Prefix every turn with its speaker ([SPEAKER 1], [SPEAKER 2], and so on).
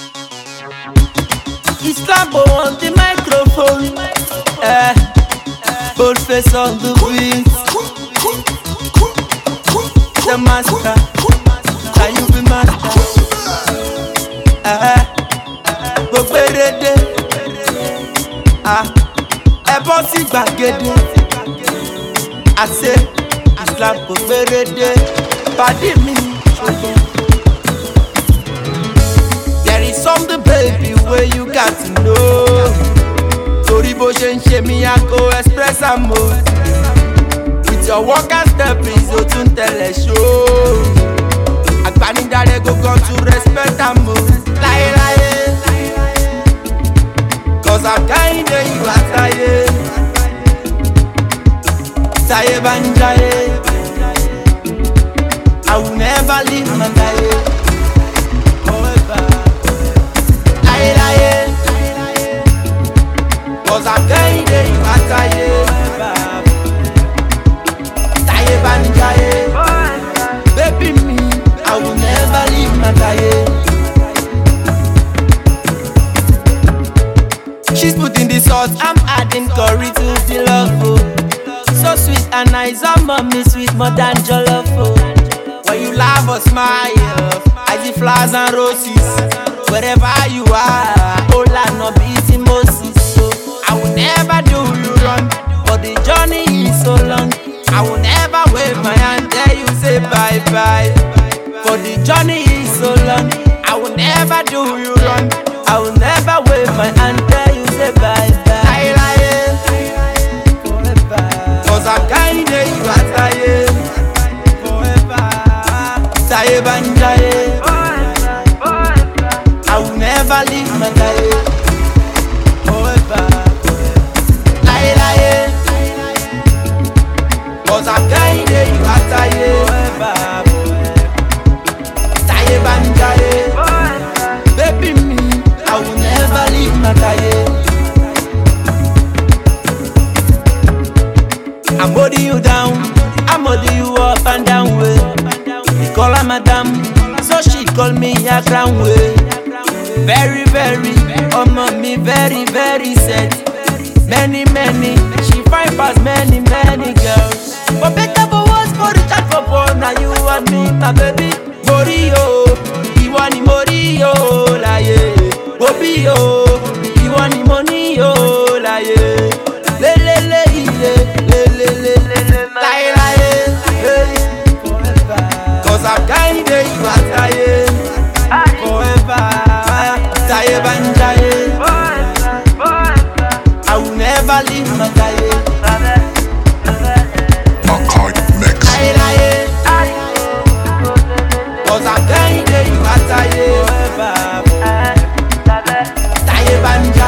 [SPEAKER 1] Islambo on the microphone. Bold face on the beat. The master. Can you be master? Gbogbo erede. Ẹ bọ́ sí gbàgede. I say Islam gbogbo erede. Pàdé mi ṣùgbọ́n. There is something, baby, where you got to know. Torí bó ṣe ń ṣe mí, I go express am o. With your walk and step, is o tún tẹ̀lé ṣó. Àgbànídàrẹ́ go come to respect am o. Láyéláyé. Cause I'm kinda you àtàyè. Táyé bá ń jáyé. I will never leave my táyé. Cause I'm kinda you àtàyè. Táyé bá ń jáyé. Baby me, I will never leave my táyé. She's putting the sauce, I'm adding curry to the love, oh. So sweet and nice, I'm mommy sweet more than jollof, oh. When you laugh or smile, I see flowers and roses. Wherever you are, all I know be eating Moses, so I will never do you wrong, but the journey is so long. I will never wave my hand, tell you say bye bye. For the journey is so long, I will never do you wrong. I will never wave my hand, tell you say bye bye. Cause I'm kinda you àtàyè. Táyé bá ń jáyé. I will never leave my táyé. Láyéláyé. Cause I'm kinda you àtàyè. Táyé bá ń jáyé. Baby me, I will never leave my táyé. I'm holding you down, I'm holding you up and down way. They call her madam, so she call me a crown way. Very, very, me very, very sad. Many, she find past many, girls. But better for worse, for the chat for poor, now you and me, my baby. Morio, ìwọ ni Morio, láyé. Bobby, ìwọ ni Monio, láyé. Lelele, cause I'm kinda you àtàyè. Forever, táyé bá ń jáyé. I will never leave my táyé. Láyéláyé. Cause I'm kinda you àtàyè. Táyé bá ń jáyé.